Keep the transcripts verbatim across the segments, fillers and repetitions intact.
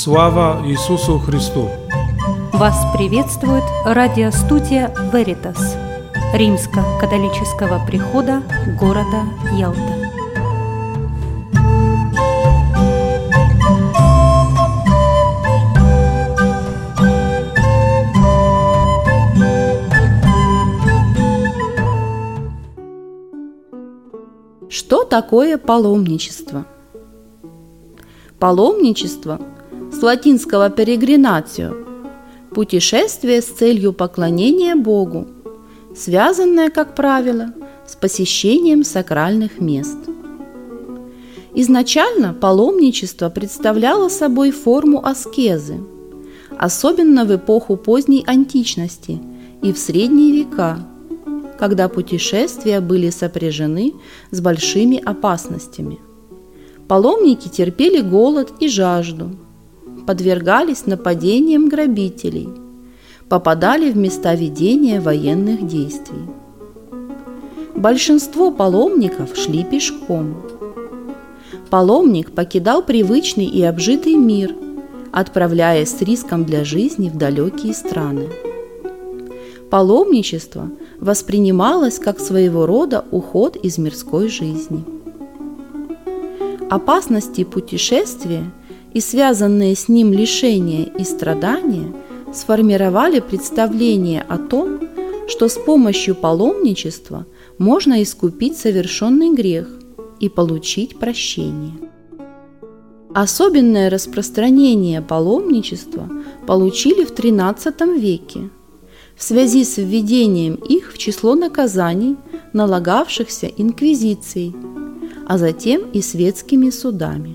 Слава Иисусу Христу! Вас приветствует радиостудия Veritas Римско-католического прихода города Ялта. Что такое паломничество? Паломничество с латинского peregrinatio – путешествие с целью поклонения Богу, связанное, как правило, с посещением сакральных мест. Изначально паломничество представляло собой форму аскезы, особенно в эпоху поздней античности и в средние века, когда путешествия были сопряжены с большими опасностями. Паломники терпели голод и жажду, подвергались нападениям грабителей, попадали в места ведения военных действий. Большинство паломников шли пешком. Паломник покидал привычный и обжитый мир, отправляясь с риском для жизни в далекие страны. Паломничество воспринималось как своего рода уход из мирской жизни. Опасности путешествия и связанные с ним лишения и страдания сформировали представление о том, что с помощью паломничества можно искупить совершенный грех и получить прощение. Особенное распространение паломничества получили в тринадцатом веке в связи с введением их в число наказаний, налагавшихся инквизицией, а затем и светскими судами.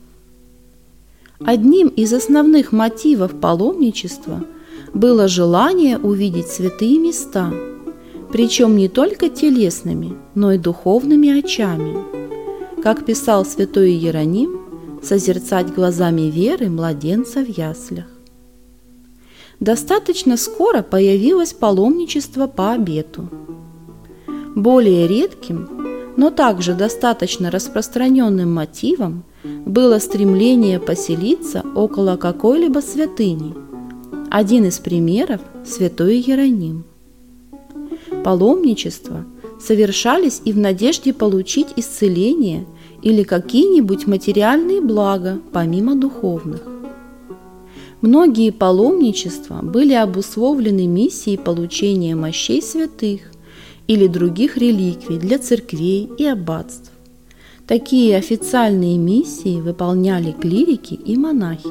Одним из основных мотивов паломничества было желание увидеть святые места, причем не только телесными, но и духовными очами. Как писал святой Иероним, созерцать глазами веры младенца в яслях. Достаточно скоро появилось паломничество по обету. Более редким, но также достаточно распространенным мотивом было стремление поселиться около какой-либо святыни. Один из примеров – святой Иероним. Паломничества совершались и в надежде получить исцеление или какие-нибудь материальные блага, помимо духовных. Многие паломничества были обусловлены миссией получения мощей святых или других реликвий для церквей и аббатств. Такие официальные миссии выполняли клирики и монахи.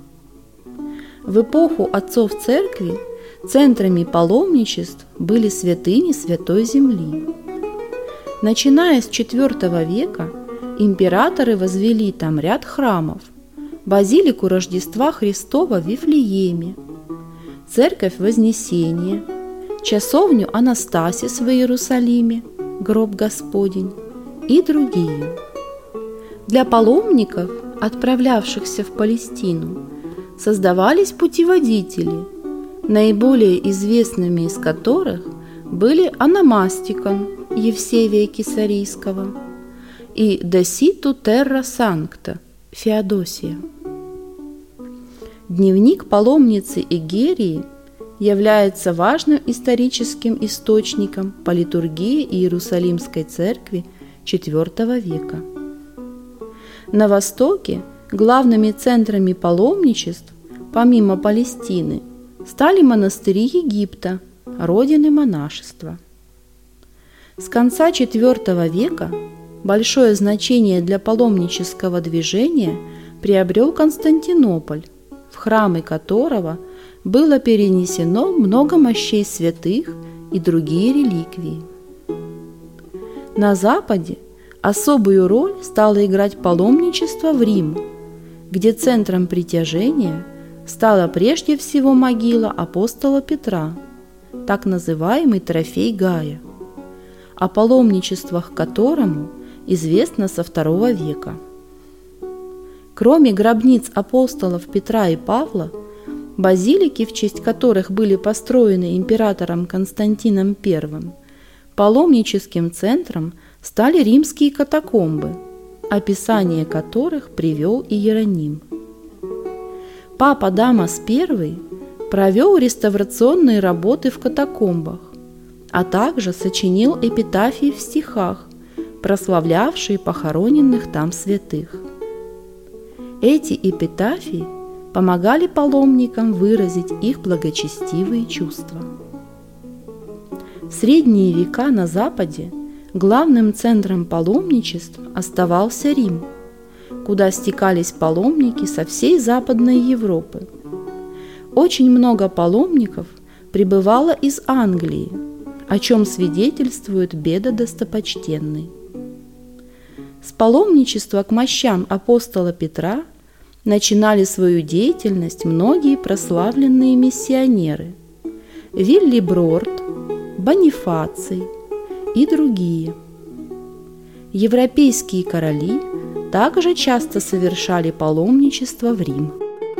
В эпоху отцов церкви центрами паломничеств были святыни Святой Земли. Начиная с четвёртого века императоры возвели там ряд храмов: базилику Рождества Христова в Вифлееме, церковь Вознесения, часовню Анастасис в Иерусалиме, гроб Господень и другие. Для паломников, отправлявшихся в Палестину, создавались путеводители, наиболее известными из которых были Ономастикон Евсевия Кесарийского и De Situ Terra Sancta Феодосия. Дневник паломницы Эгерии является важным историческим источником по литургии Иерусалимской церкви четвёртого века. На Востоке главными центрами паломничеств, помимо Палестины, стали монастыри Египта, родины монашества. С конца четвёртого века большое значение для паломнического движения приобрел Константинополь, в храмы которого было перенесено много мощей святых и другие реликвии. На Западе особую роль стало играть паломничество в Рим, где центром притяжения стала прежде всего могила апостола Петра, так называемый трофей Гая, о паломничествах к которому известно со второго века. Кроме гробниц апостолов Петра и Павла, базилики, в честь которых были построены императором Константином Первым, паломническим центром стали римские катакомбы, описание которых привел Иероним. Папа Дамас I провел реставрационные работы в катакомбах, а также сочинил эпитафии в стихах, прославлявшие похороненных там святых. Эти эпитафии помогали паломникам выразить их благочестивые чувства. В средние века на Западе главным центром паломничеств оставался Рим, куда стекались паломники со всей Западной Европы. Очень много паломников прибывало из Англии, о чем свидетельствует Беда Достопочтенный. С паломничества к мощам апостола Петра начинали свою деятельность многие прославленные миссионеры – Виллиброрд, Бонифаций и другие. Европейские короли также часто совершали паломничество в Рим.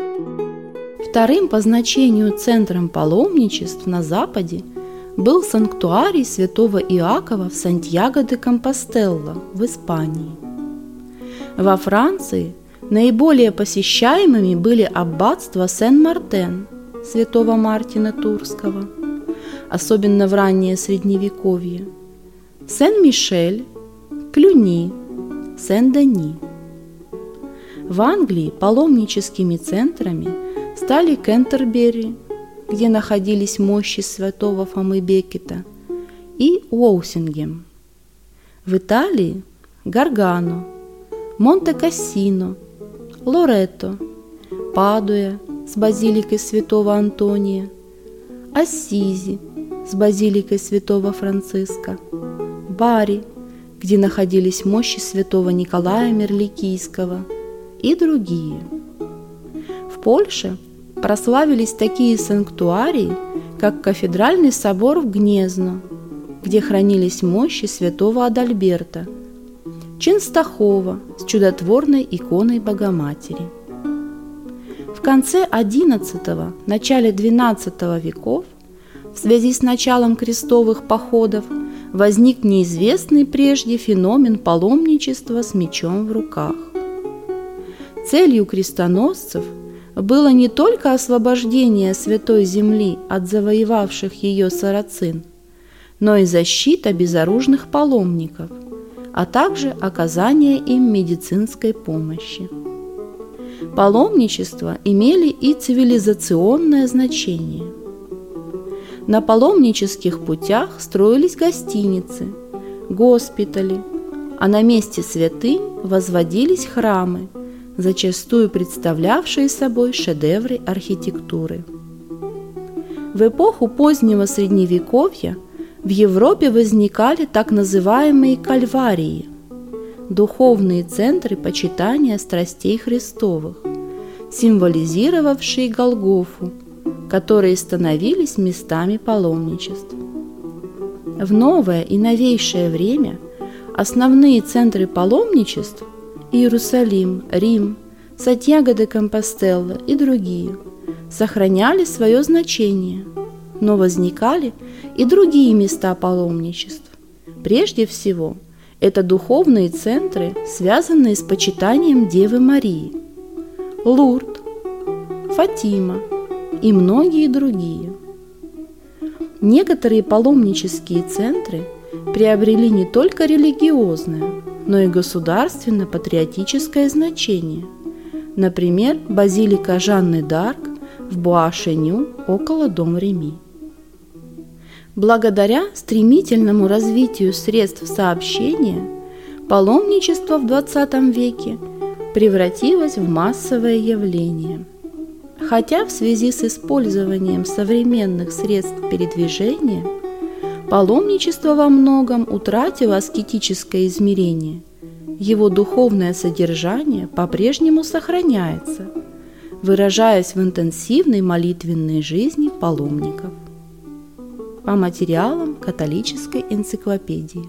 Вторым по значению центром паломничеств на Западе был санктуарий святого Иакова в Сантьяго-де-Компостелло в Испании. Во Франции наиболее посещаемыми были аббатства Сен-Мартен святого Мартина Турского, особенно в раннее Средневековье, Сен-Мишель, Клюни, Сен-Дени. В Англии паломническими центрами стали Кентербери, где находились мощи святого Фомы Беккета, и Уоусингем. В Италии – Гаргано, Монте-Кассино, Лоретто, Падуя с базиликой святого Антония, Ассизи с базиликой святого Франциска, Бари, где находились мощи святого Николая Мерликийского, и другие. В Польше прославились такие санктуарии, как кафедральный собор в Гнезно, где хранились мощи святого Адальберта, Ченстахова с чудотворной иконой Богоматери. В конце одиннадцатого – начале двенадцатого веков в связи с началом крестовых походов возник неизвестный прежде феномен паломничества с мечом в руках. Целью крестоносцев было не только освобождение Святой Земли от завоевавших ее сарацин, но и защита безоружных паломников, а также оказание им медицинской помощи. Паломничества имели и цивилизационное значение. На паломнических путях строились гостиницы, госпитали, а на месте святынь возводились храмы, зачастую представлявшие собой шедевры архитектуры. В эпоху позднего Средневековья в Европе возникали так называемые кальварии – духовные центры почитания страстей Христовых, символизировавшие Голгофу, которые становились местами паломничеств. В новое и новейшее время основные центры паломничеств – Иерусалим, Рим, Сантьяго-де-Компостелло и другие – сохраняли свое значение, но возникали и другие места паломничеств. Прежде всего, это духовные центры, связанные с почитанием Девы Марии – Лурд, Фатима и многие другие. Некоторые паломнические центры приобрели не только религиозное, но и государственно-патриотическое значение. Например, базилика Жанны д'Арк в Буа-Шеню около Дом-Реми. Благодаря стремительному развитию средств сообщения паломничество в двадцатом веке превратилось в массовое явление. Хотя в связи с использованием современных средств передвижения паломничество во многом утратило аскетическое измерение, его духовное содержание по-прежнему сохраняется, выражаясь в интенсивной молитвенной жизни паломников. По материалам католической энциклопедии.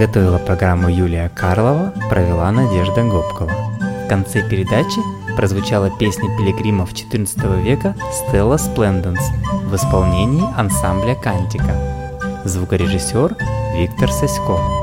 Подготовила программу Юлия Карлова, провела Надежда Гопкова. В конце передачи прозвучала песня пилигримов четырнадцатого века «Stella Splendens» в исполнении ансамбля «Кантика». Звукорежиссер Виктор Сасько.